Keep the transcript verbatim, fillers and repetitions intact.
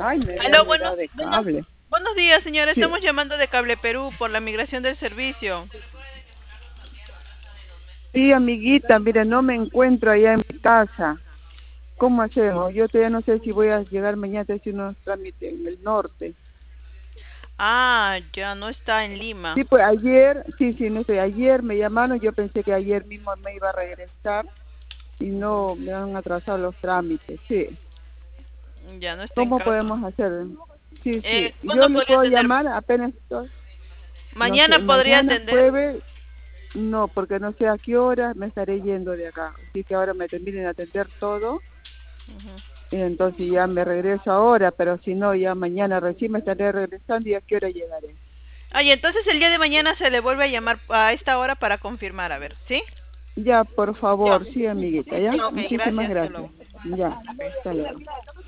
Ay, me había Aló, buenos, olvidado de buenos, cable. buenos días, señora. Sí, Estamos llamando de Cable Perú por la migración del servicio. sí, amiguita, mire, no me encuentro allá en mi casa. ¿Cómo hacemos? Yo todavía no sé si voy a llegar mañana a hacer unos trámites en el norte. Ah, ya no está en Lima. Sí, pues ayer, sí, sí, no sé, ayer me llamaron, yo pensé que ayer mismo me iba a regresar y no me han atrasado los trámites, sí. Ya no está en ¿Cómo casa. podemos hacer? Sí, Eh, sí, ¿cuándo yo le podría puedo atender? llamar apenas estoy, no sé, Mañana podría mañana atender. jueves, no, porque no sé a qué hora me estaré yendo de acá. Así que ahora me terminen de atender todo Ujú. y entonces ya me regreso ahora, pero si no, ya mañana recién me estaré regresando y a qué hora llegaré. Ah, y entonces el día de mañana se le vuelve a llamar a esta hora para confirmar, a ver, ¿sí? Ya, por Ya. favor, sí, amiguita, ya. Ok, Muchísimas gracias. Hasta gracias. luego. Ya, Ok. hasta luego.